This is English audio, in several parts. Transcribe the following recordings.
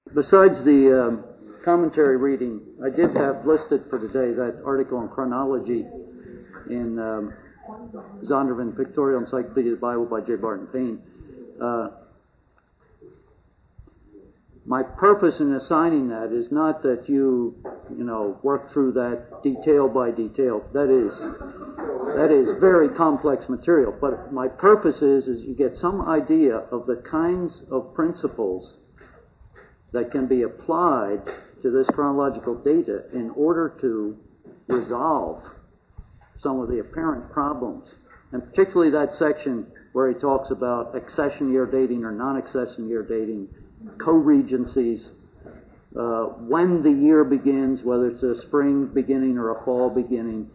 Besides the commentary reading, I did have listed for today that article on chronology in Zondervan Pictorial Encyclopedia of the Bible by J. Barton Payne. My purpose in assigning that is not that you work through that detail by detail. That is very complex material. But my purpose is you get some idea of the kinds of principles that can be applied to this chronological data in order to resolve some of the apparent problems. And particularly that section where he talks about accession year dating or non-accession year dating, co-regencies, when the year begins, whether it's a spring beginning or a fall beginning,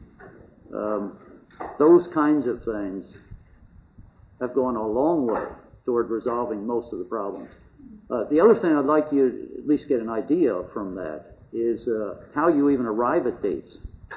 those kinds of things have gone a long way toward resolving most of the problems. The other thing I'd like you to at least get an idea from that is how you even arrive at dates,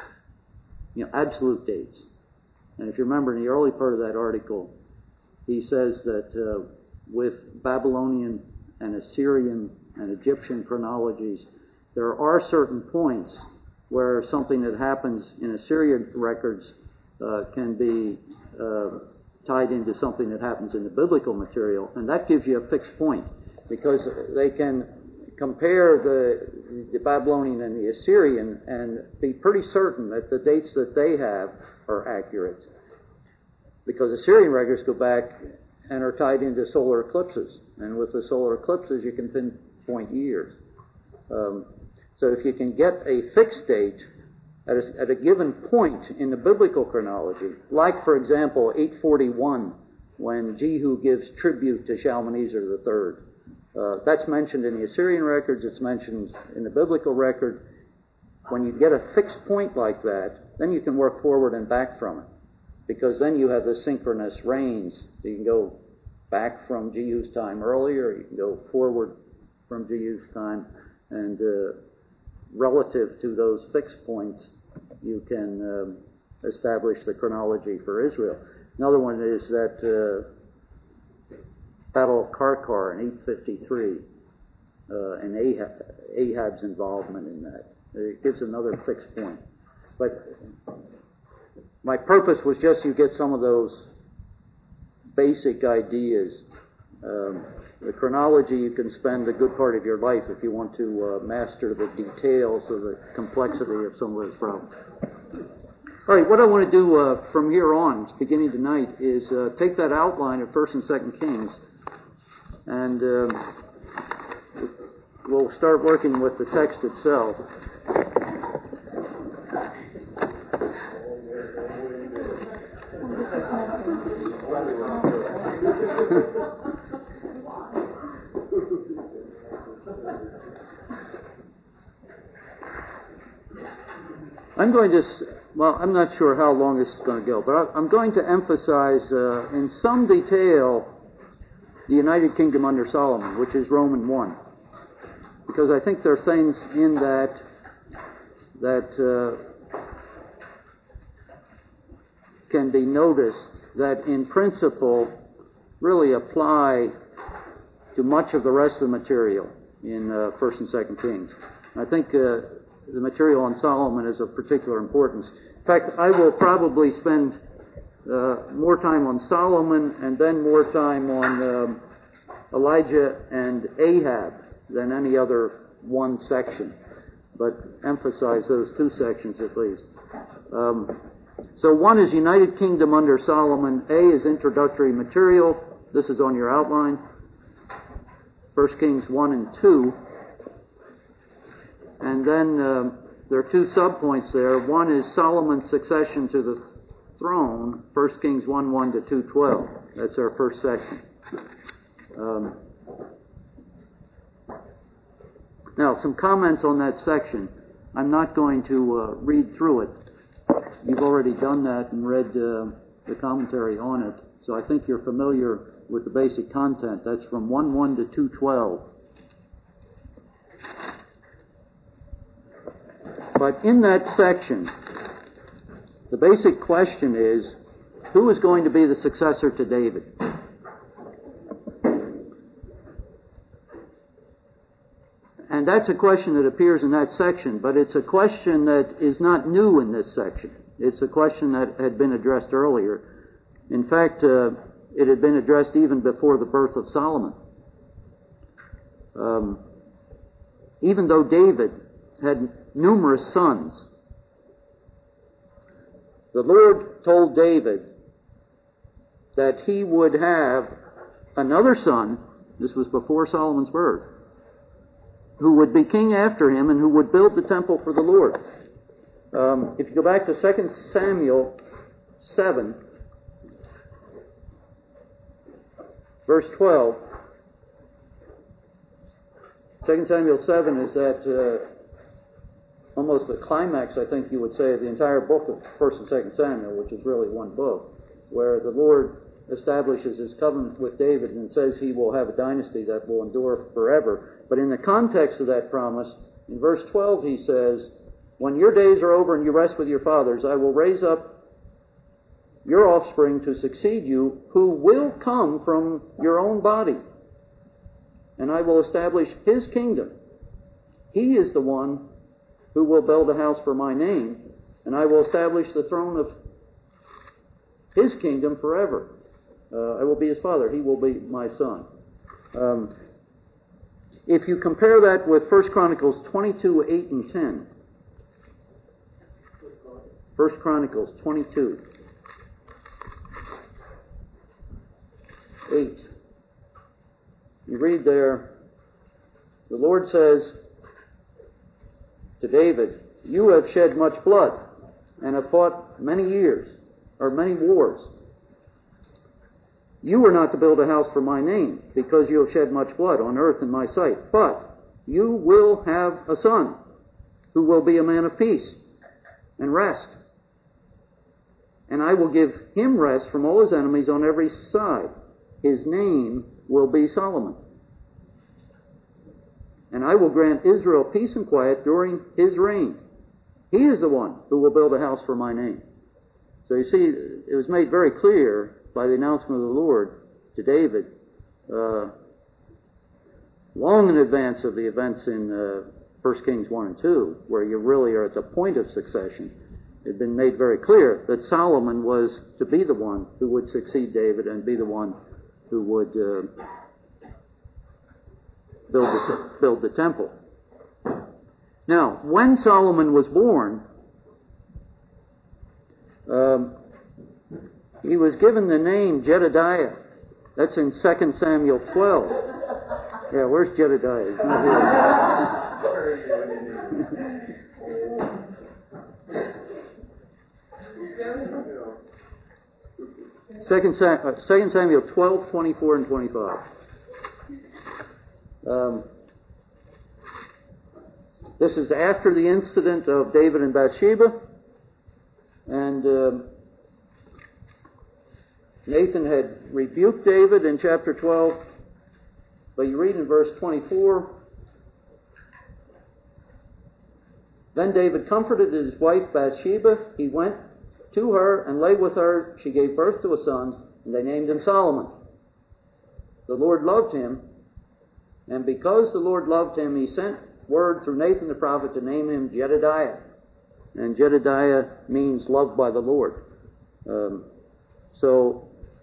absolute dates. And if you remember in the early part of that article, he says that with Babylonian and Assyrian and Egyptian chronologies, there are certain points where something that happens in Assyrian records can be tied into something that happens in the biblical material, and that gives you a fixed point, because they can compare the Babylonian and the Assyrian and be pretty certain that the dates that they have are accurate, because Assyrian records go back and are tied into solar eclipses. And with the solar eclipses, you can pinpoint years. So if you can get a fixed date at a given point in the biblical chronology, like, for example, 841, when Jehu gives tribute to Shalmaneser III. That's mentioned in the Assyrian records, it's mentioned in the biblical record. When you get a fixed point like that, then you can work forward and back from it, because then you have the synchronous reigns. So you can go back from Jehu's time earlier, you can go forward from Jehu's time, and relative to those fixed points, you can establish the chronology for Israel. Another one is that Battle of Karkar in 853, and Ahab's involvement in that. It gives another fixed point. But my purpose was just you get some of those basic ideas. The chronology, you can spend a good part of your life if you want to master the details of the complexity of some of those problems. All right, what I want to do from here on, beginning tonight, is take that outline of 1st and 2nd Kings, and we'll start working with the text itself. I'm not sure how long this is going to go, but I'm going to emphasize in some detail the United Kingdom under Solomon, which is Romans 1, because I think there are things in that can be noticed that in principle really apply to much of the rest of the material in 1st and 2nd Kings. I think the material on Solomon is of particular importance. In fact, I will probably spend more time on Solomon and then more time on Elijah and Ahab than any other one section, but emphasize those two sections at least. So one is United Kingdom under Solomon. A is introductory material. This is on your outline. 1 Kings 1 and 2. And then there are two subpoints there. One is Solomon's succession to the throne, 1 Kings 1:1 to 2:12. That's our first section. Now, some comments on that section. I'm not going to read through it. You've already done that and read the commentary on it, so I think you're familiar with the basic content. That's from 1:1 to 2:12. But in that section, the basic question is, who is going to be the successor to David? 'Cause And that's a question that appears in that section, but it's a question that is not new in this section. It's a question that had been addressed earlier. In fact, it had been addressed even before the birth of Solomon. Even though David had numerous sons, the Lord told David that he would have another son, this was before Solomon's birth, who would be king after him and who would build the temple for the Lord. If you go back to 2 Samuel 7, verse 12, 2 Samuel 7 is at almost the climax, I think you would say, of the entire book of 1 and 2 Samuel, which is really one book, where the Lord establishes his covenant with David and says he will have a dynasty that will endure forever. But in the context of that promise, in verse 12 he says, "When your days are over and you rest with your fathers, I will raise up your offspring to succeed you, who will come from your own body, and I will establish his kingdom. He is the one who will build a house for my name, and I will establish the throne of his kingdom forever. I will be his father. He will be my son." If you compare that with 1 Chronicles 22, 8 and 10. 1 Chronicles 22, 8. You read there, the Lord says to David, "You have shed much blood and have fought many years, or many wars. You were not to build a house for my name, because you have shed much blood on earth in my sight. But you will have a son, who will be a man of peace and rest. And I will give him rest from all his enemies on every side. His name will be Solomon. And I will grant Israel peace and quiet during his reign. He is the one who will build a house for my name." So you see, it was made very clear by the announcement of the Lord to David, long in advance of the events in 1 Kings 1 and 2, where you really are at the point of succession. It had been made very clear that Solomon was to be the one who would succeed David and be the one who would build the temple. Now, when Solomon was born, he was given the name Jedediah. That's in 2 Samuel 12. Yeah, where's Jedediah? He's not here. 2 Samuel 12, 24 and 25. This is after the incident of David and Bathsheba, and Nathan had rebuked David in chapter 12, but you read in verse 24, "Then David comforted his wife Bathsheba. He went to her and lay with her. She gave birth to a son, and they named him Solomon. The Lord loved him, and because the Lord loved him, he sent word through Nathan the prophet to name him Jedediah." And Jedediah means loved by the Lord. So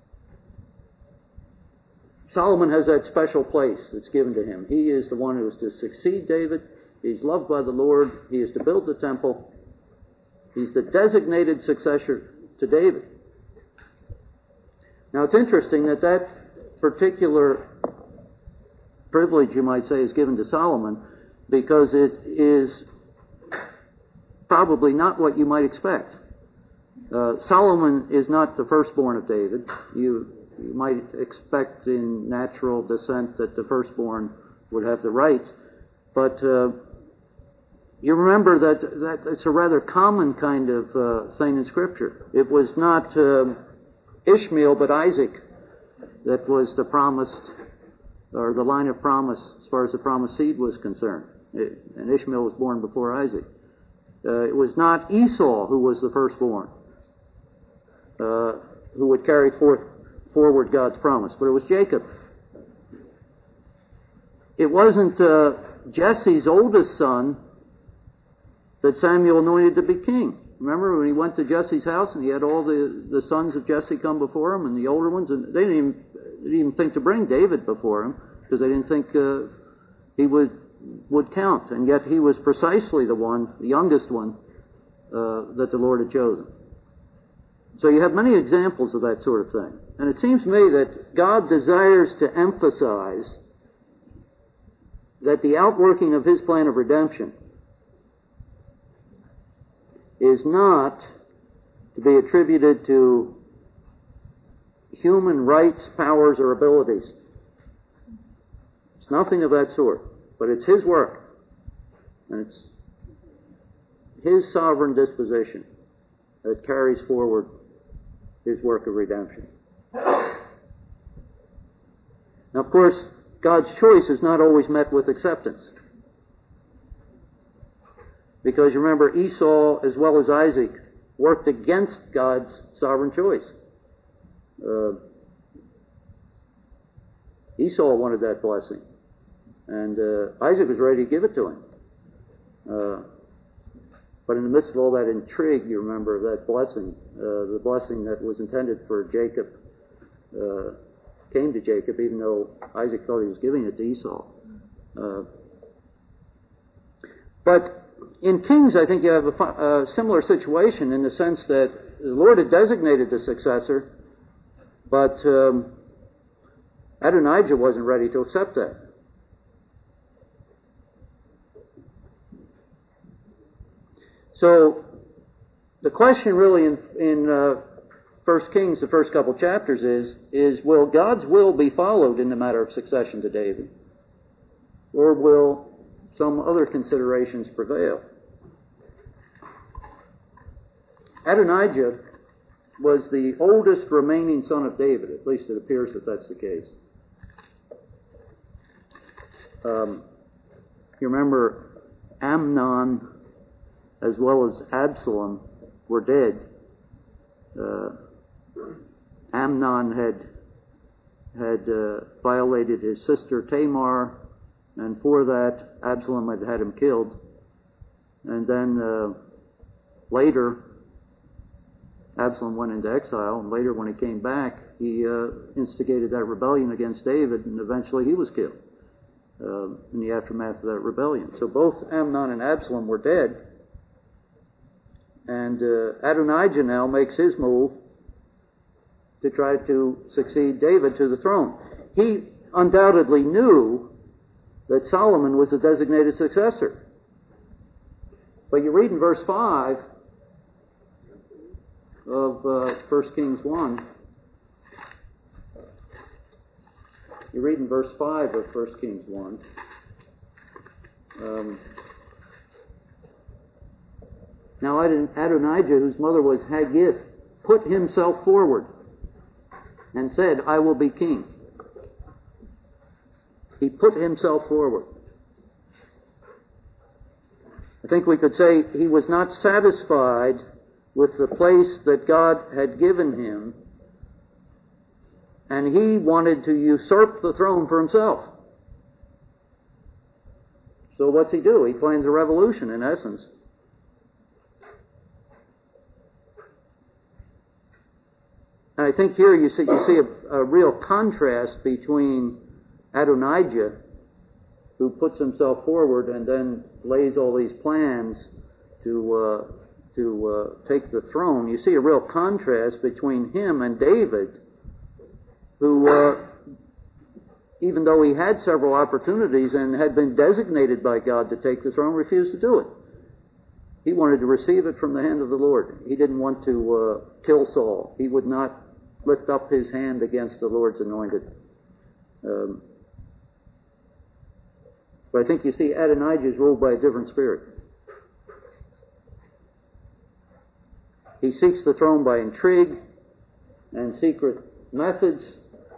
Solomon has that special place that's given to him. He is the one who is to succeed David. He's loved by the Lord. He is to build the temple. He's the designated successor to David. Now it's interesting that that particular privilege, you might say, is given to Solomon, because it is probably not what you might expect. Solomon is not the firstborn of David. You might expect in natural descent that the firstborn would have the rights, but you remember that it's a rather common kind of thing in Scripture. It was not Ishmael, but Isaac that was the promised, or the line of promise as far as the promised seed was concerned. And Ishmael was born before Isaac. It was not Esau who was the firstborn, who would carry forward God's promise, but it was Jacob. It wasn't Jesse's oldest son that Samuel anointed to be king. Remember when he went to Jesse's house and he had all the sons of Jesse come before him and the older ones, and they didn't even think to bring David before him because they didn't think he would count. And yet he was precisely the youngest one, that the Lord had chosen. So you have many examples of that sort of thing. And it seems to me that God desires to emphasize that the outworking of His plan of redemption is not to be attributed to human rights, powers, or abilities. It's nothing of that sort. But it's His work. And it's His sovereign disposition that carries forward His work of redemption. Now, of course, God's choice is not always met with acceptance. Because you remember, Esau as well as Isaac worked against God's sovereign choice. Esau wanted that blessing. And Isaac was ready to give it to him. But in the midst of all that intrigue, you remember, of that blessing, the blessing that was intended for Jacob came to Jacob, even though Isaac thought he was giving it to Esau. But in Kings, I think you have a similar situation in the sense that the Lord had designated the successor, but Adonijah wasn't ready to accept that. So the question really in 1 Kings, the first couple chapters, is will God's will be followed in the matter of succession to David? Or will some other considerations prevail? Adonijah was the oldest remaining son of David. At least it appears that that's the case. You remember Amnon as well as Absalom were dead. Amnon had violated his sister Tamar, and for that Absalom had him killed. And then later Absalom went into exile, and later when he came back, he instigated that rebellion against David, and eventually he was killed in the aftermath of that rebellion. So both Amnon and Absalom were dead. And Adonijah now makes his move to try to succeed David to the throne. He undoubtedly knew that Solomon was a designated successor. But you read in verse 5 of 1 Kings 1. You read in verse 5 of 1 Kings 1. Now Adonijah, whose mother was Haggith, put himself forward and said, I will be king. He put himself forward. I think we could say he was not satisfied with the place that God had given him, and he wanted to usurp the throne for himself. So what's he do? He plans a revolution, in essence. And I think here you see a real contrast between Adonijah, who puts himself forward and then lays all these plans to take the throne. You see a real contrast between him and David, who, even though he had several opportunities and had been designated by God to take the throne, refused to do it. He wanted to receive it from the hand of the Lord. He didn't want to kill Saul. He would not lift up his hand against the Lord's anointed. But I think you see Adonijah is ruled by a different spirit. He seeks the throne by intrigue and secret methods.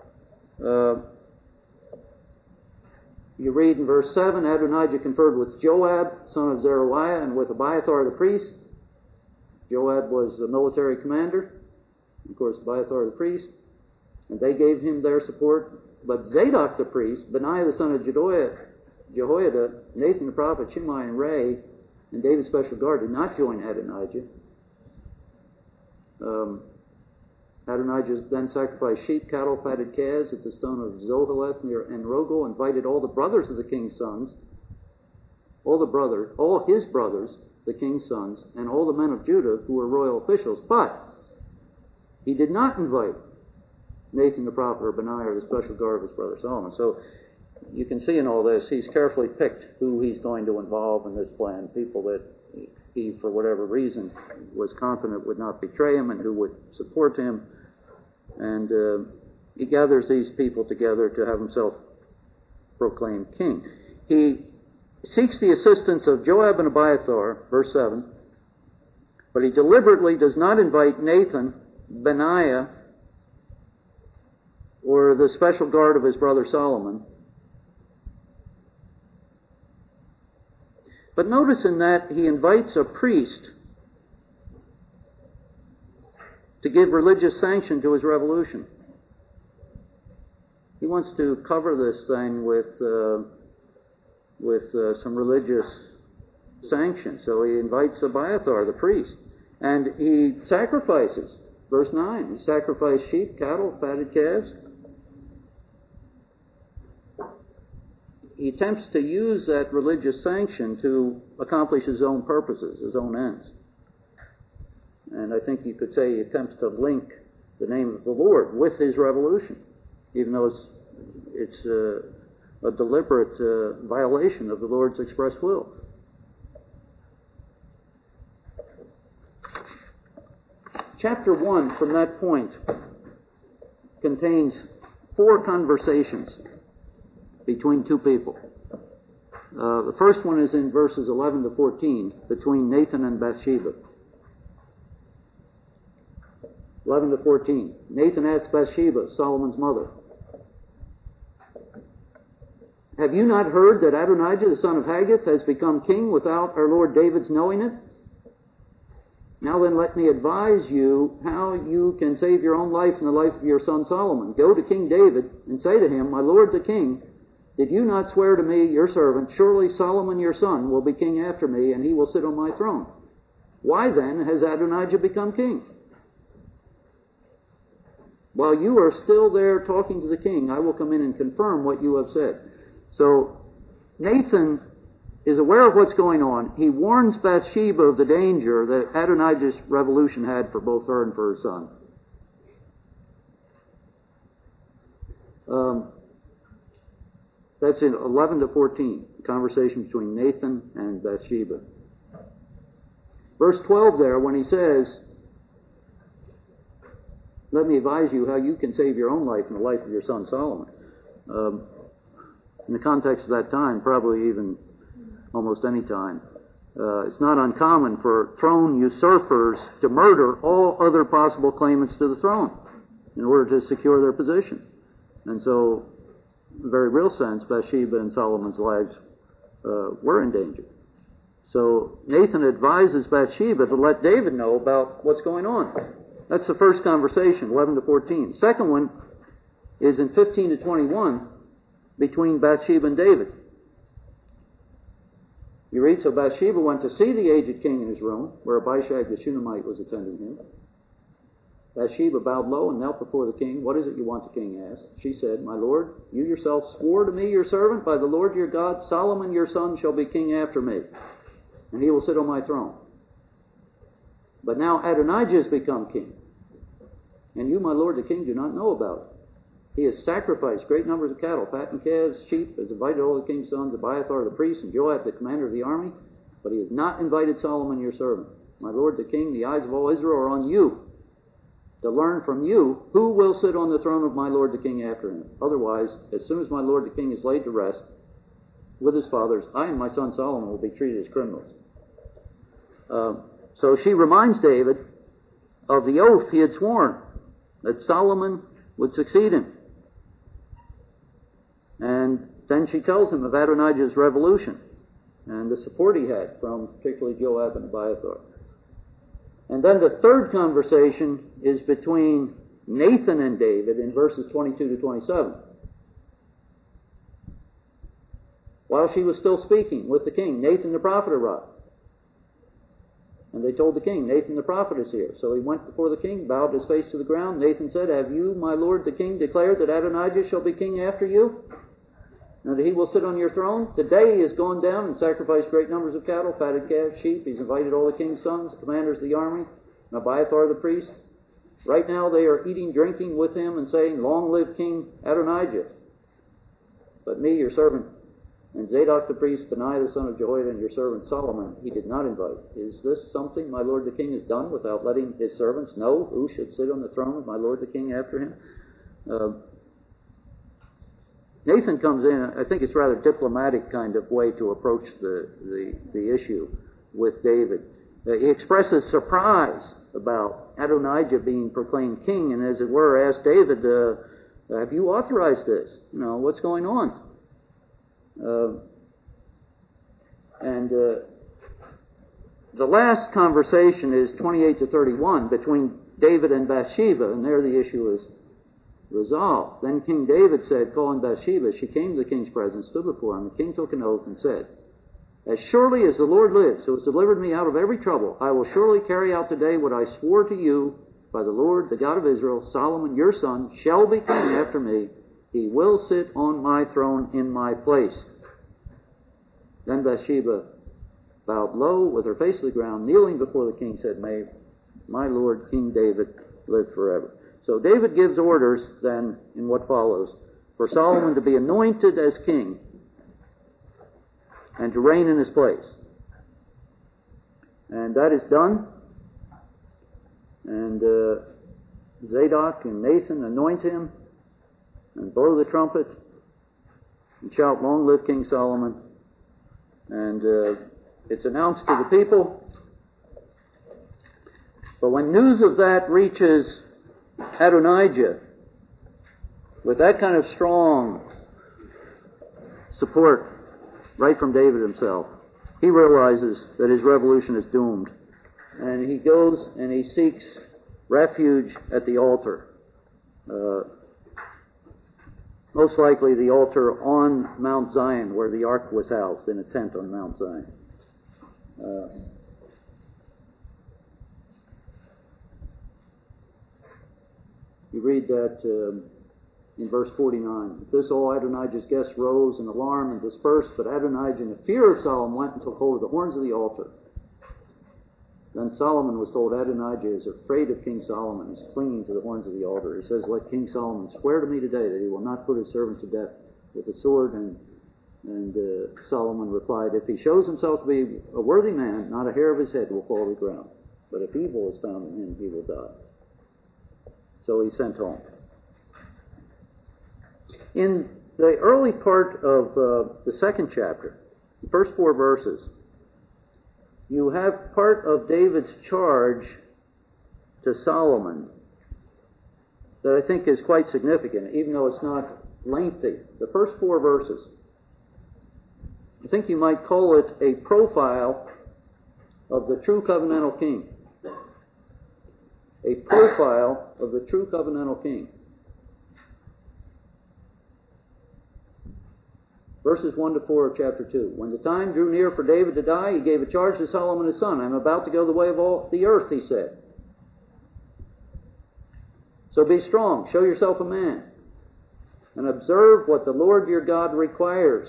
You read in verse 7, Adonijah conferred with Joab, son of Zeruiah, and with Abiathar the priest. Joab was the military commander. Of course, Abiathar the priest. And they gave him their support. But Zadok the priest, Benaiah the son of Jehoiada, Nathan the prophet, Shimei and Ray, and David's special guard did not join Adonijah. Adonijah then sacrificed sheep, cattle, fatted calves at the stone of Zoheleth near Enrogel, invited all the brothers of the king's sons, all his brothers, the king's sons, and all the men of Judah who were royal officials. But he did not invite Nathan the prophet or Benaiah or the special guard of his brother Solomon. So you can see in all this, he's carefully picked who he's going to involve in this plan, people that he, for whatever reason, was confident would not betray him and who would support him. And he gathers these people together to have himself proclaimed king. He seeks the assistance of Joab and Abiathar, verse 7, but he deliberately does not invite Nathan, Benaiah, or the special guard of his brother Solomon. But notice in that he invites a priest to give religious sanction to his revolution. He wants to cover this thing with some religious sanction. So he invites Abiathar, the priest, and he sacrifices. Verse 9, he sacrificed sheep, cattle, fatted calves. He attempts to use that religious sanction to accomplish his own purposes, his own ends. And I think you could say he attempts to link the name of the Lord with his revolution, even though it's a deliberate violation of the Lord's express will. Chapter 1, from that point, contains 4 conversations between 2 people. The first one is in verses 11 to 14, between Nathan and Bathsheba. 11 to 14. Nathan asks Bathsheba, Solomon's mother, "Have you not heard that Adonijah, the son of Haggith, has become king without our Lord David's knowing it? Now then, let me advise you how you can save your own life and the life of your son Solomon. Go to King David and say to him, 'My lord the king, did you not swear to me, your servant, surely Solomon your son will be king after me, and he will sit on my throne? Why then has Adonijah become king? While you are still there talking to the king, I will come in and confirm what you have said.'" So Nathan is aware of what's going on. He warns Bathsheba of the danger that Adonijah's revolution had for both her and for her son. That's in 11 to 14, the conversation between Nathan and Bathsheba. Verse 12 there, when he says, "Let me advise you how you can save your own life and the life of your son Solomon." In the context of that time, probably even almost any time, it's not uncommon for throne usurpers to murder all other possible claimants to the throne in order to secure their position. And so, in a very real sense, Bathsheba and Solomon's lives were in danger. So Nathan advises Bathsheba to let David know about what's going on. That's the first conversation, 11 to 14. The second one is in 15 to 21 between Bathsheba and David. You read, "So Bathsheba went to see the aged king in his room, where Abishag the Shunammite was attending him. Bathsheba bowed low and knelt before the king. 'What is it you want?' the king asked. She said, 'My lord, you yourself swore to me, your servant, by the Lord your God, Solomon your son shall be king after me, and he will sit on my throne. But now Adonijah has become king, and you, my lord the king, do not know about it. He has sacrificed great numbers of cattle, fattened calves, sheep, has invited all the king's sons, Abiathar the priest, and Joab the commander of the army, but he has not invited Solomon your servant. My lord the king, the eyes of all Israel are on you, to learn from you who will sit on the throne of my lord the king after him. Otherwise, as soon as my lord the king is laid to rest with his fathers, I and my son Solomon will be treated as criminals.'" So she reminds David of the oath he had sworn that Solomon would succeed him. And then she tells him of Adonijah's revolution and the support he had from particularly Joab and Abiathar. And then the third conversation is between Nathan and David in verses 22 to 27. while she was still speaking with the king, Nathan the prophet arrived. And they told the king, Nathan the prophet is here. So he went before the king, bowed his face to the ground. Nathan said, have you, my lord the king, declared that Adonijah shall be king after you, and that he will sit on your throne? Today he has gone down and sacrificed great numbers of cattle, fatted calves, sheep. He's invited all the king's sons, the commanders of the army, and Abiathar the priest. Right now they are eating, drinking with him, and saying, long live King Adonijah. But me, your servant, and Zadok the priest, Benaiah the son of Jehoiada, and your servant Solomon, he did not invite. Is this something my lord the king has done without letting his servants know who should sit on the throne of my lord the king after him? Nathan comes in. I think it's a rather diplomatic kind of way to approach the issue with David. He expresses surprise about Adonijah being proclaimed king, and as it were, asks David, have you authorized this? What's going on? The last conversation is 28 to 31 between David and Bathsheba, and there the issue is resolved. Then King David said, calling Bathsheba, she came to the king's presence, stood before him. The king took an oath and said, as surely as the Lord lives, who has delivered me out of every trouble, I will surely carry out today what I swore to you by the Lord, the God of Israel. Solomon, your son, shall be king after me. He will sit on my throne in my place. Then Bathsheba bowed low with her face to the ground, kneeling before the king, said, may my lord King David live forever. So David gives orders then in what follows for Solomon to be anointed as king and to reign in his place. And that is done. And Zadok and Nathan anoint him and blow the trumpet and shout, long live King Solomon. And it's announced to the people. But when news of that reaches Adonijah, with that kind of strong support right from David himself, he realizes that his revolution is doomed. And he goes and he seeks refuge at the altar. Most likely the altar on Mount Zion, where the ark was housed, in a tent on Mount Zion. You read that in verse 49. At this all Adonijah's guests rose in alarm and dispersed, but Adonijah, in the fear of Solomon, went and took hold of the horns of the altar. Then Solomon was told, Adonijah is afraid of King Solomon, is clinging to the horns of the altar. He says, let King Solomon swear to me today that he will not put his servant to death with a sword. And Solomon replied, if he shows himself to be a worthy man, not a hair of his head will fall to the ground. But if evil is found in him, he will die. So he sent home. In the early part of the second chapter, the first 4 verses, you have part of David's charge to Solomon that I think is quite significant, even though it's not lengthy. The first 4 verses, I think you might call it a profile of the true covenantal king. A profile of the true covenantal king. Verses 1 to 4 of chapter 2. When the time drew near for David to die, he gave a charge to Solomon his son. I am about to go the way of all the earth, he said. So be strong, show yourself a man, and observe what the Lord your God requires.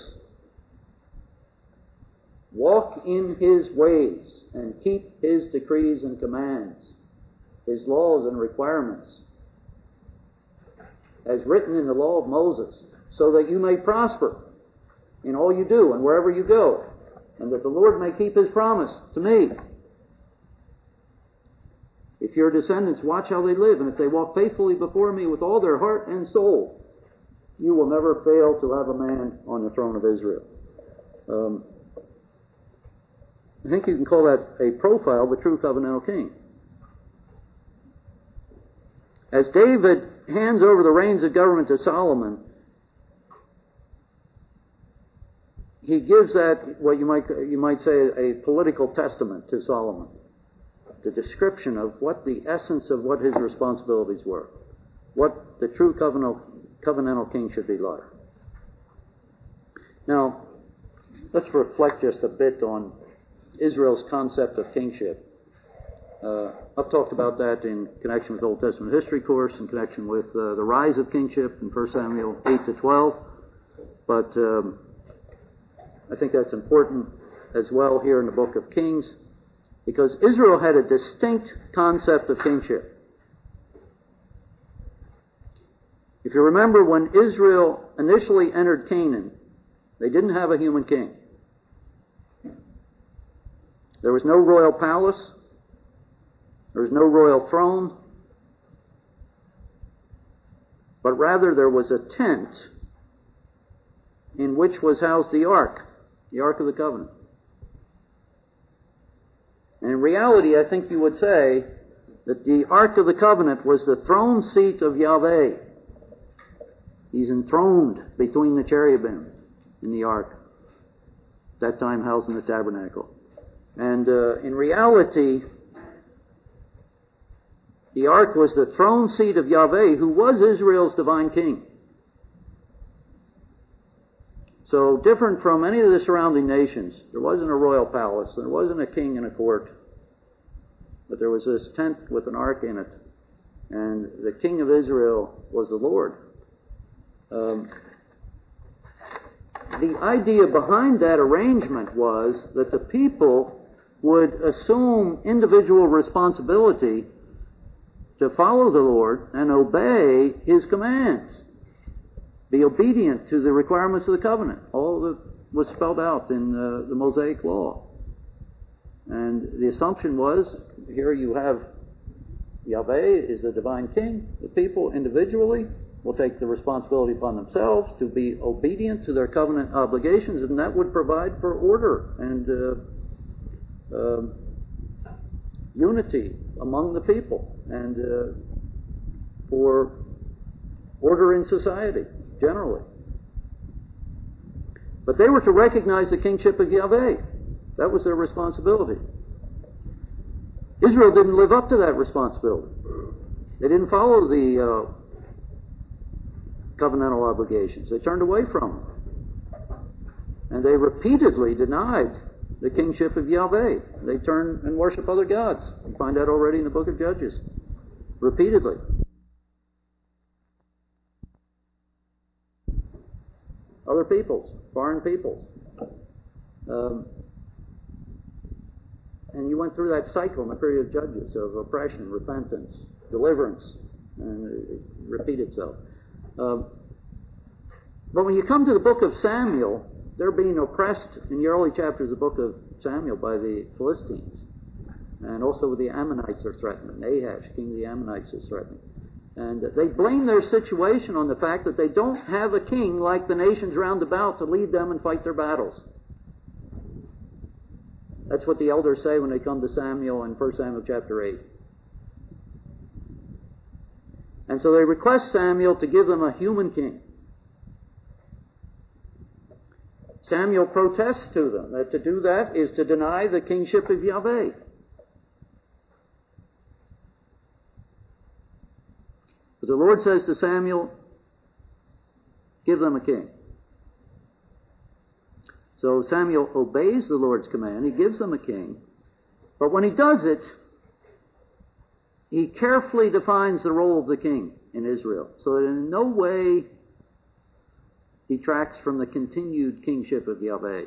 Walk in his ways, and keep his decrees and commands, his laws and requirements, as written in the law of Moses, so that you may prosper in all you do and wherever you go, and that the Lord may keep his promise to me. If your descendants watch how they live, and if they walk faithfully before me with all their heart and soul, you will never fail to have a man on the throne of Israel. I think you can call that a profile of the true covenantal king. As David hands over the reins of government to Solomon, he gives that what you might say a political testament to Solomon, the description of what the essence of what his responsibilities were, what the true covenantal king should be like. Now, let's reflect just a bit on Israel's concept of kingship. I've talked about that in connection with Old Testament history course, in connection with the rise of kingship in 1 Samuel 8 to 12. But I think that's important as well here in the book of Kings, because Israel had a distinct concept of kingship. If you remember, when Israel initially entered Canaan, they didn't have a human king. There was no royal palace. There was no royal throne. But rather there was a tent in which was housed the Ark of the Covenant. And in reality, I think you would say that the Ark of the Covenant was the throne seat of Yahweh. He's enthroned between the cherubim in the Ark, that time housed in the tabernacle. And in reality, the Ark was the throne seat of Yahweh, who was Israel's divine king. So different from any of the surrounding nations, there wasn't a royal palace, there wasn't a king in a court, but there was this tent with an ark in it, and the king of Israel was the Lord. The idea behind that arrangement was that the people would assume individual responsibility to follow the Lord and obey His commands. Be obedient to the requirements of the covenant. All that was spelled out in the Mosaic Law. And the assumption was, here you have Yahweh is the divine king. The people individually will take the responsibility upon themselves to be obedient to their covenant obligations, and that would provide for order and unity among the people, and for order in society generally. But they were to recognize the kingship of Yahweh. That was their responsibility. Israel didn't live up to that responsibility. They didn't follow the covenantal obligations. They turned away from them. And they repeatedly denied the kingship of Yahweh. They turned and worship other gods. You find that already in the book of Judges. Repeatedly. Other peoples, foreign peoples. And you went through that cycle in the period of Judges of oppression, repentance, deliverance, and it repeated itself. But when you come to the book of Samuel, they're being oppressed in the early chapters of the book of Samuel by the Philistines. And also the Ammonites are threatening. Nahash, king of the Ammonites, is threatening. And they blame their situation on the fact that they don't have a king like the nations round about to lead them and fight their battles. That's what the elders say when they come to Samuel in 1 Samuel chapter 8. And so they request Samuel to give them a human king. Samuel protests to them that to do that is to deny the kingship of Yahweh. But the Lord says to Samuel, give them a king. So Samuel obeys the Lord's command. He gives them a king. But when he does it, he carefully defines the role of the king in Israel, so that in no way detracts from the continued kingship of Yahweh.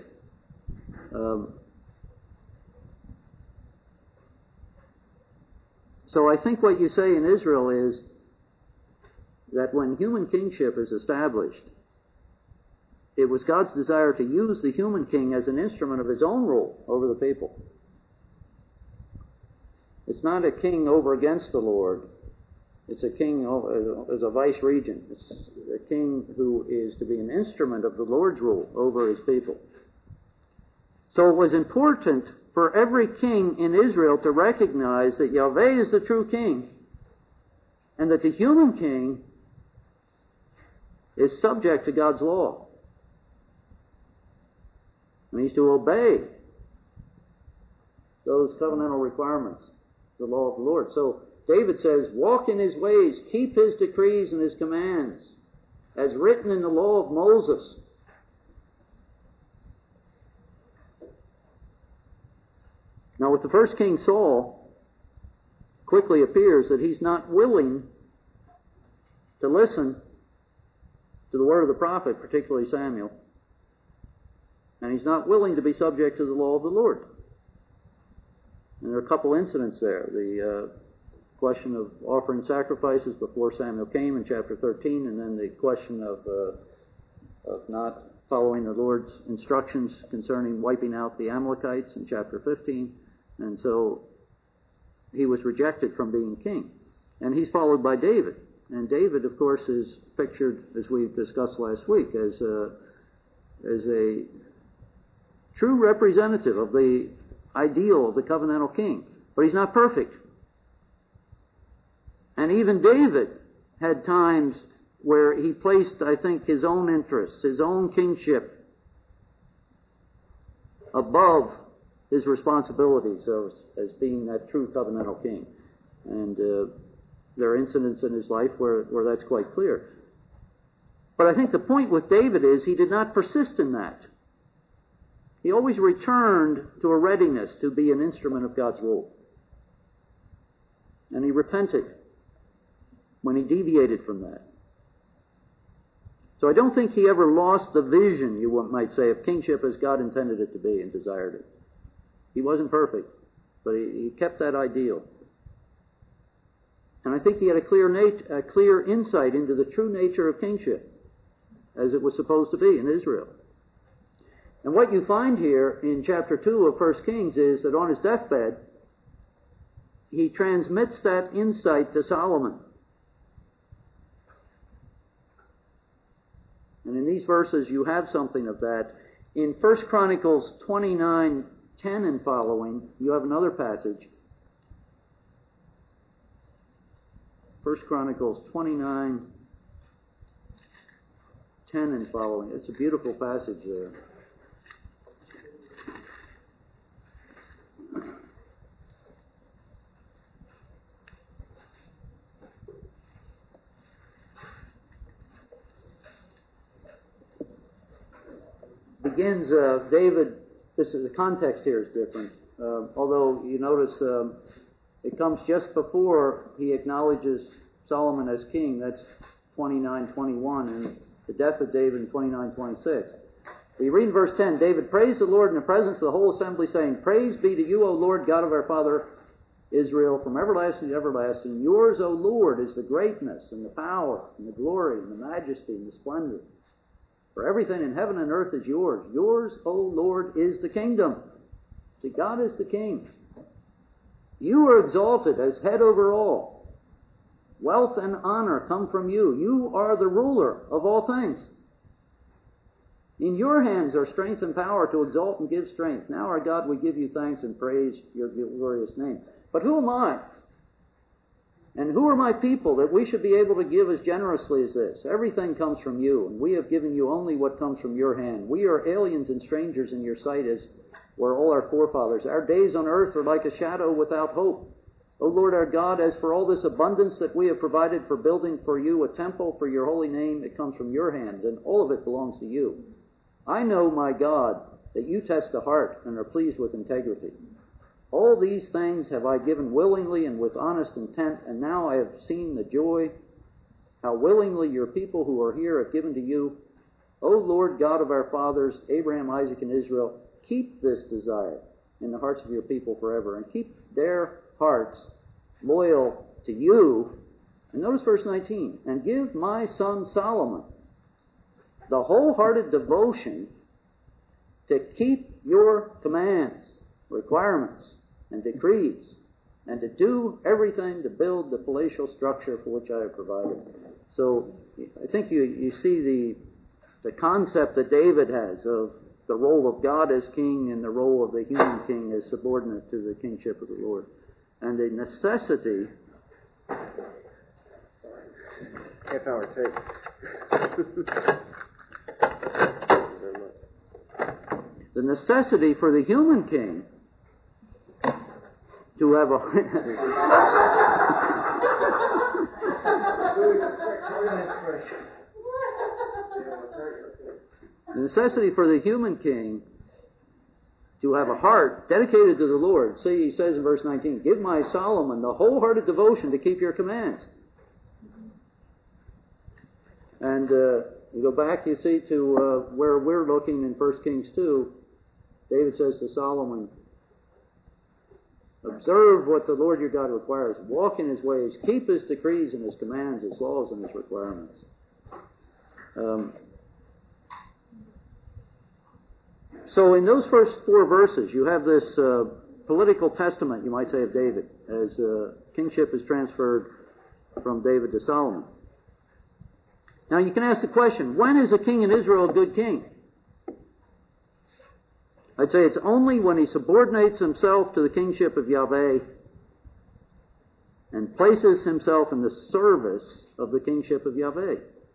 So I think what you say in Israel is that when human kingship is established, it was God's desire to use the human king as an instrument of His own rule over the people. It's not a king over against the Lord. It's a king as a vice regent. It's a king who is to be an instrument of the Lord's rule over His people. So it was important for every king in Israel to recognize that Yahweh is the true king, and that the human king is subject to God's law. And he's to obey those covenantal requirements, the law of the Lord. So David says, walk in His ways, keep His decrees and His commands, as written in the law of Moses. Now with the first king, Saul, quickly appears that he's not willing to listen to the word of the prophet, particularly Samuel. And he's not willing to be subject to the law of the Lord. And there are a couple incidents there. The question of offering sacrifices before Samuel came in chapter 13, and then the question of not following the Lord's instructions concerning wiping out the Amalekites in chapter 15. And so he was rejected from being king. And he's followed by David. And David, of course, is pictured, as we discussed last week, as a true representative of the ideal of the covenantal king. But he's not perfect. And even David had times where he placed, I think, his own interests, his own kingship above his responsibilities as being that true covenantal king. And there are incidents in his life where that's quite clear. But I think the point with David is he did not persist in that. He always returned to a readiness to be an instrument of God's rule. And he repented when he deviated from that. So I don't think he ever lost the vision, you might say, of kingship as God intended it to be and desired it. He wasn't perfect, but he kept that ideal. And I think he had a clear insight into the true nature of kingship, as it was supposed to be in Israel. And what you find here in chapter 2 of 1 Kings is that on his deathbed, he transmits that insight to Solomon. And in these verses you have something of that. In 1 Chronicles 29:10 and following, you have another passage. 1 Chronicles 29:10 and following. It's a beautiful passage there. Begins, David, the context here is different. Although you notice it comes just before he acknowledges Solomon as king. That's 29:21, and the death of David in 29:26. We read in verse 10, David praised the Lord in the presence of the whole assembly, saying, Praise be to you, O Lord, God of our father Israel, from everlasting to everlasting. Yours, O Lord, is the greatness and the power and the glory and the majesty and the splendor. For everything in heaven and earth is yours. Yours, O Lord, is the kingdom. See, God is the king. You are exalted as head over all. Wealth and honor come from you. You are the ruler of all things. In your hands are strength and power to exalt and give strength. Now, our God, we give you thanks and praise your glorious name. But who am I? And who are my people that we should be able to give as generously as this? Everything comes from you, and we have given you only what comes from your hand. We are aliens and strangers in your sight, as were all our forefathers. Our days on earth are like a shadow without hope. O Lord our God, as for all this abundance that we have provided for building for you a temple for your holy name, it comes from your hand, and all of it belongs to you. I know, my God, that you test the heart and are pleased with integrity. All these things have I given willingly and with honest intent, and now I have seen the joy, how willingly your people who are here have given to you. O Lord God of our fathers, Abraham, Isaac, and Israel, keep this desire in the hearts of your people forever, and keep their hearts loyal to you. And notice verse 19, and give my son Solomon the wholehearted devotion to keep your commands, requirements, and decrees, and to do everything to build the palatial structure for which I have provided. So I think you see the concept that David has of the role of God as king and the role of the human king as subordinate to the kingship of the Lord. And the necessity... Half-hour tape. The necessity for the human king to have a... The necessity for the human king to have a heart dedicated to the Lord. See, he says in verse 19, give my Solomon the wholehearted devotion to keep your commands. And you go back, you see, to where we're looking in 1 Kings 2. David says to Solomon, observe what the Lord your God requires. Walk in his ways. Keep his decrees and his commands, his laws and his requirements. So in those first 4 verses, you have this political testament, you might say, of David, as kingship is transferred from David to Solomon. Now you can ask the question, when is a king in Israel a good king? I'd say it's only when he subordinates himself to the kingship of Yahweh and places himself in the service of the kingship of Yahweh.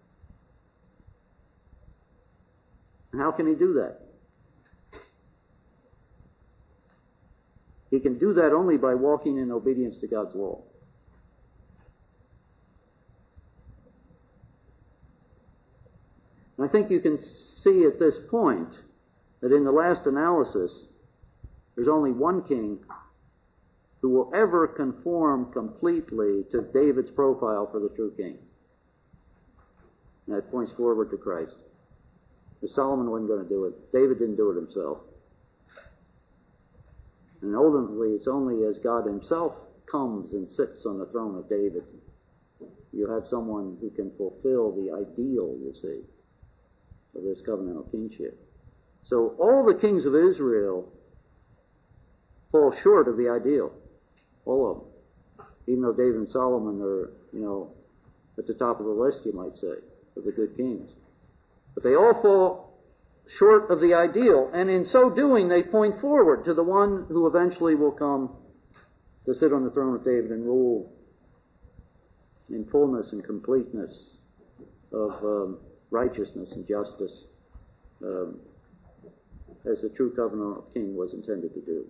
How can he do that? He can do that only by walking in obedience to God's law. And I think you can see at this point that in the last analysis, there's only one king who will ever conform completely to David's profile for the true king. And that points forward to Christ. But Solomon wasn't going to do it. David didn't do it himself. And ultimately, it's only as God himself comes and sits on the throne of David, you have someone who can fulfill the ideal, you see, of this covenantal kingship. So all the kings of Israel fall short of the ideal. All of them. Even though David and Solomon are, at the top of the list, you might say, of the good kings. But they all fall short of the ideal, and in so doing, they point forward to the one who eventually will come to sit on the throne of David and rule in fullness and completeness of righteousness and justice, as the true covenantal king was intended to do.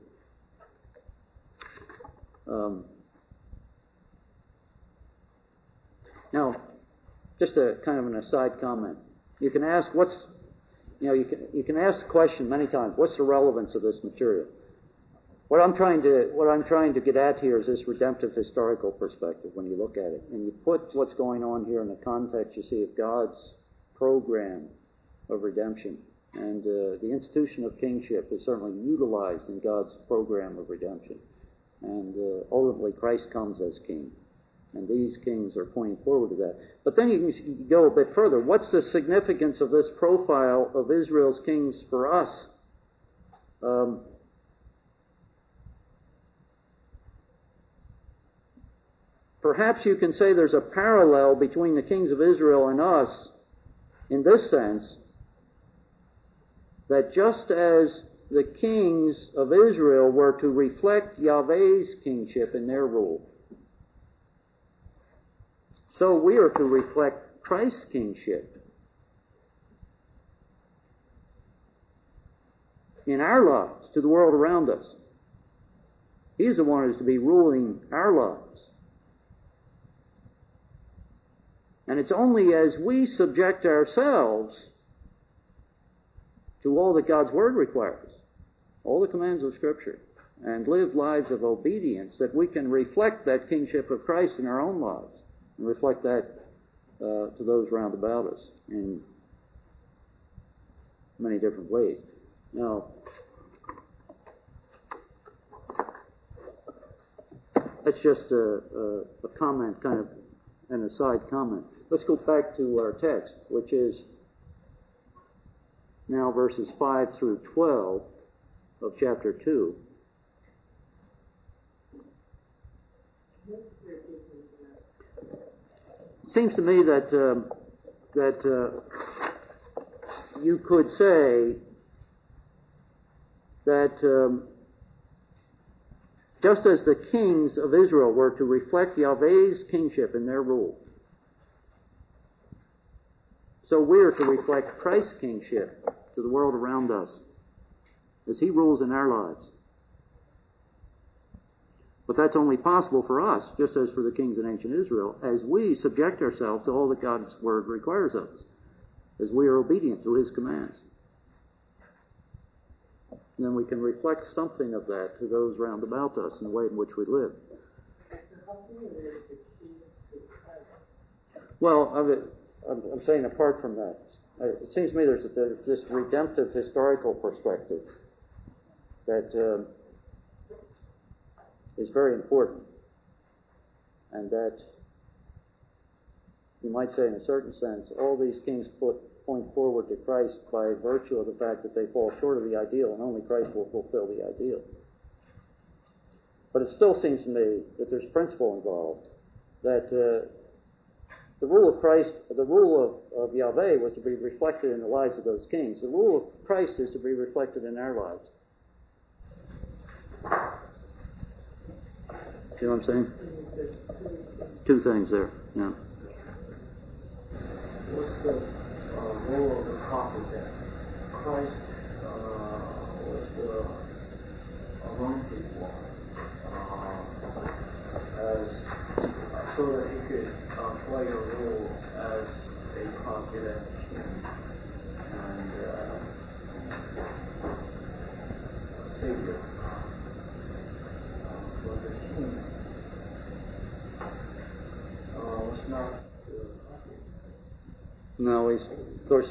Now, just a kind of an aside comment. You can ask you can ask the question many times, what's the relevance of this material? What I'm trying to get at here is this redemptive historical perspective when you look at it. And you put what's going on here in the context, you see, of God's program of redemption. And the institution of kingship is certainly utilized in God's program of redemption. And ultimately, Christ comes as king. And these kings are pointing forward to that. But then you can go a bit further. What's the significance of this profile of Israel's kings for us? Perhaps you can say there's a parallel between the kings of Israel and us in this sense, that just as the kings of Israel were to reflect Yahweh's kingship in their rule, so we are to reflect Christ's kingship in our lives, to the world around us. He's the one who's to be ruling our lives. And it's only as we subject ourselves to all that God's Word requires, all the commands of Scripture, and live lives of obedience, that we can reflect that kingship of Christ in our own lives. And reflect that to those round about us in many different ways. Now, that's just a comment, kind of an aside comment. Let's go back to our text, which is now verses 5 through 12 of chapter 2. It seems to me that you could say that just as the kings of Israel were to reflect Yahweh's kingship in their rule, so we are to reflect Christ's kingship to the world around us as He rules in our lives. But that's only possible for us, just as for the kings in ancient Israel, as we subject ourselves to all that God's Word requires of us, as we are obedient to His commands. then we can reflect something of that to those round about us in the way in which we live. Well, I'm saying apart from that, it seems to me there's this redemptive historical perspective that is very important, and that you might say in a certain sense all these kings point forward to Christ by virtue of the fact that they fall short of the ideal, and only Christ will fulfill the ideal. But it still seems to me that there's principle involved, that the rule of Christ, the rule of Yahweh was to be reflected in the lives of those kings. The rule of Christ is to be reflected in our lives. See what I'm saying? Two things there. Yeah. What's the role of the prophet then? Christ was the anointed one, so that he could play a role as a prophet and a king and a savior for the king. Was not the prophet. No, of course,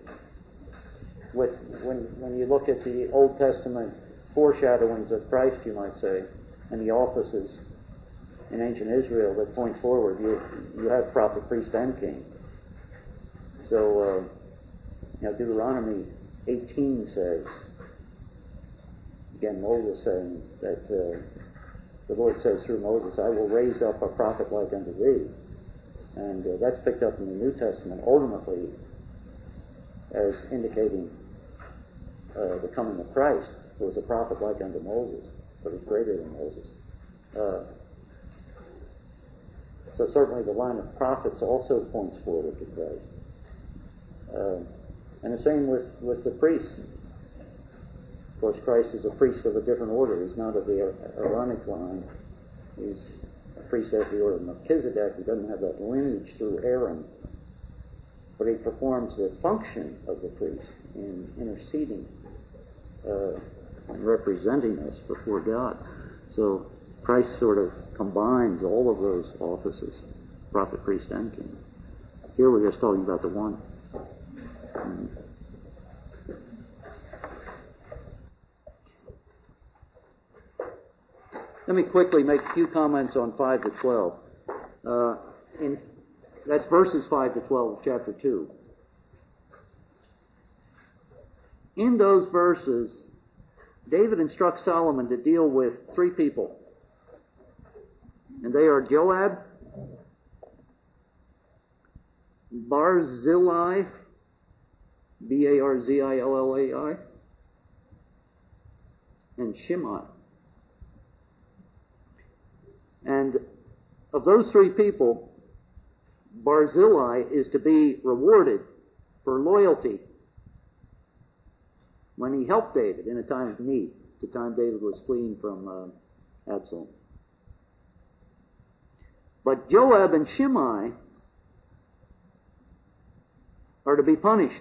when you look at the Old Testament foreshadowings of Christ, you might say, and the offices in ancient Israel that point forward, you have prophet, priest, and king. So, Deuteronomy 18 says, again, Moses saying that the Lord says through Moses, I will raise up a prophet like unto thee. And that's picked up in the New Testament ultimately as indicating the coming of Christ. There was a prophet like unto Moses, but he's greater than Moses. So certainly the line of prophets also points forward to Christ. And the same with the priests. Of course, Christ is a priest of a different order. He's not of the Aaronic line. He's a priest after the order of Melchizedek. He doesn't have that lineage through Aaron. But he performs the function of the priest in interceding and representing us before God. So Christ sort of combines all of those offices, prophet, priest, and king. Here we're just talking about the one. Let me quickly make a few comments on 5 to 12. That's verses 5 to 12 of chapter 2. In those verses, David instructs Solomon to deal with three people. And they are Joab, Barzillai, Barzillai, and Shimei. And of those three people, Barzillai is to be rewarded for loyalty when he helped David in a time of need, the time David was fleeing from Absalom. But Joab and Shimei are to be punished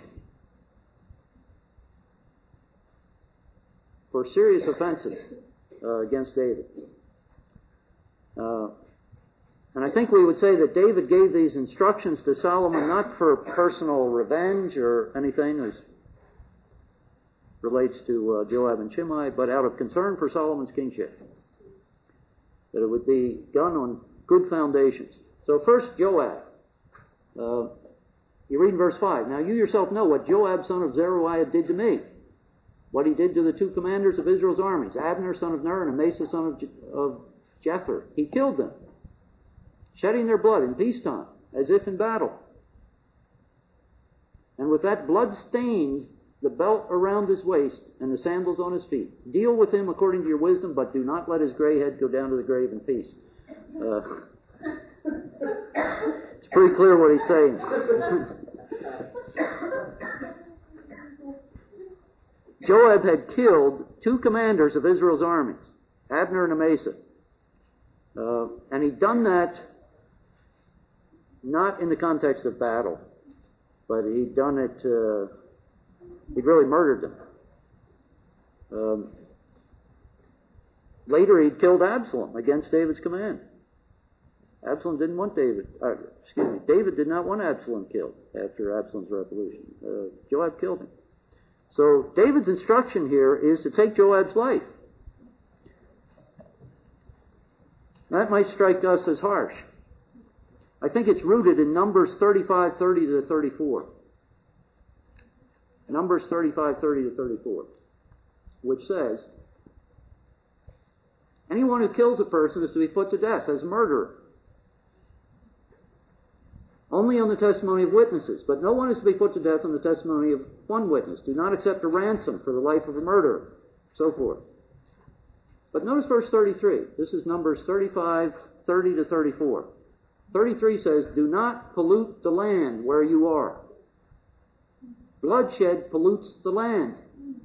for serious offenses against David. And I think we would say that David gave these instructions to Solomon not for personal revenge or anything as relates to Joab and Shimei, but out of concern for Solomon's kingship. That it would be done on good foundations. So first, Joab. You read in verse 5. Now you yourself know what Joab, son of Zeruiah, did to me. What he did to the two commanders of Israel's armies, Abner, son of Ner, and Amasa, son of Jether. He killed them, shedding their blood in peacetime, as if in battle. And with that blood stained the belt around his waist and the sandals on his feet. Deal with him according to your wisdom, but do not let his gray head go down to the grave in peace. It's pretty clear what he's saying. Joab had killed two commanders of Israel's armies, Abner and Amasa. And he'd done that not in the context of battle, but he'd done it, he'd really murdered them. Later, he killed Absalom against David's command. Absalom didn't want David. David did not want Absalom killed after Absalom's revolution. Joab killed him. So David's instruction here is to take Joab's life. That might strike us as harsh. I think it's rooted in Numbers 35:30 to 34. Numbers 35:30 to 34, which says, anyone who kills a person is to be put to death as a murderer. Only on the testimony of witnesses, but no one is to be put to death on the testimony of one witness. Do not accept a ransom for the life of a murderer, so forth. But notice verse 33. This is Numbers 35:30 to 34. 33 says, do not pollute the land where you are. Bloodshed pollutes the land.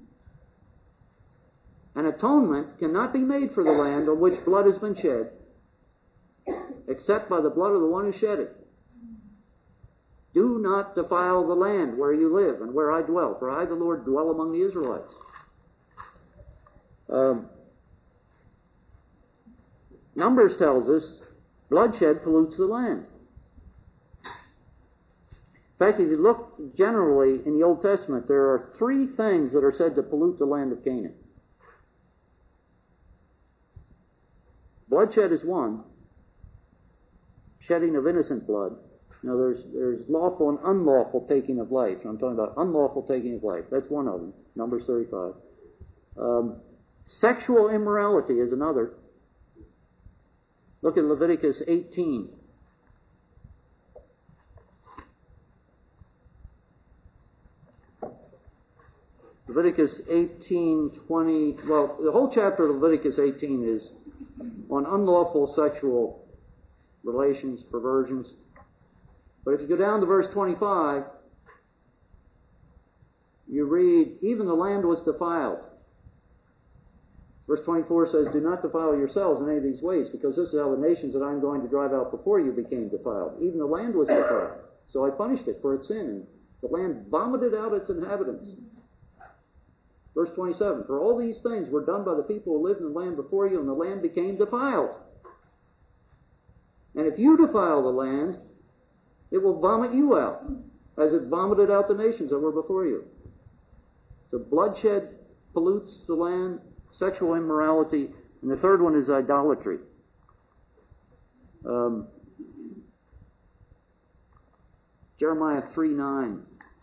An atonement cannot be made for the land on which blood has been shed, except by the blood of the one who shed it. Do not defile the land where you live and where I dwell, for I, the Lord, dwell among the Israelites. Numbers tells us bloodshed pollutes the land. In fact, if you look generally in the Old Testament, there are 3 things that are said to pollute the land of Canaan. Bloodshed is one. Shedding of innocent blood. Now, there's lawful and unlawful taking of life. I'm talking about unlawful taking of life. That's one of them, Numbers 35. Sexual immorality is another. Look at Leviticus 18. Leviticus 18:20. Well, the whole chapter of Leviticus 18 is on unlawful sexual relations, perversions. But if you go down to verse 25, you read, even the land was defiled. Verse 24 says, do not defile yourselves in any of these ways, because this is how the nations that I'm going to drive out before you became defiled. Even the land was defiled. So I punished it for its sin, and the land vomited out its inhabitants. Verse 27, for all these things were done by the people who lived in the land before you, and the land became defiled. And if you defile the land, it will vomit you out, as it vomited out the nations that were before you. So bloodshed pollutes the land, sexual immorality, and the third one is idolatry. Jeremiah 3:9.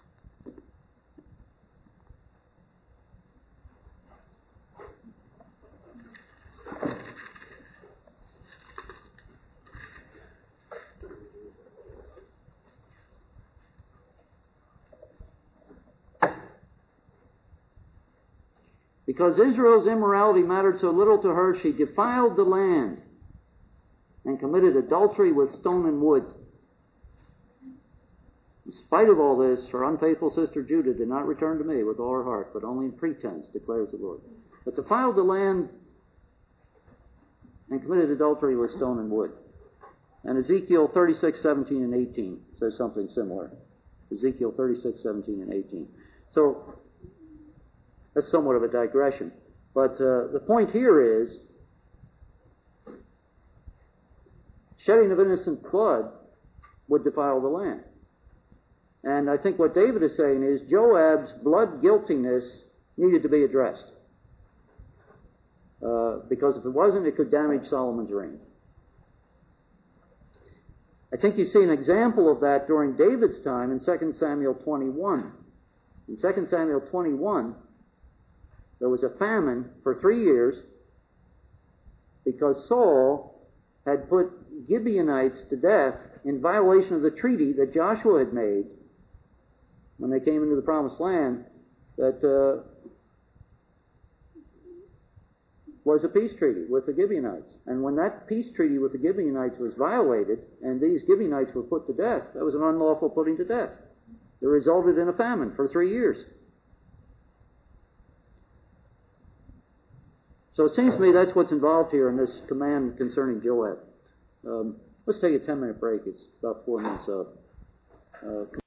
Because Israel's immorality mattered so little to her, she defiled the land and committed adultery with stone and wood. In spite of all this, her unfaithful sister Judah did not return to me with all her heart, but only in pretense, declares the Lord. But defiled the land and committed adultery with stone and wood. And Ezekiel 36:17 and 18 says something similar. Ezekiel 36:17 and 18. So, that's somewhat of a digression. But the point here is, shedding of innocent blood would defile the land. And I think what David is saying is Joab's blood guiltiness needed to be addressed. Because if it wasn't, it could damage Solomon's reign. I think you see an example of that during David's time in 2 Samuel 21. In 2 Samuel 21, there was a famine for 3 years because Saul had put Gibeonites to death in violation of the treaty that Joshua had made when they came into the Promised Land, that was a peace treaty with the Gibeonites. And when that peace treaty with the Gibeonites was violated, and these Gibeonites were put to death, that was an unlawful putting to death. It resulted in a famine for 3 years. So it seems to me that's what's involved here in this command concerning Joab. Let's take a 10-minute break. It's about 4 minutes up.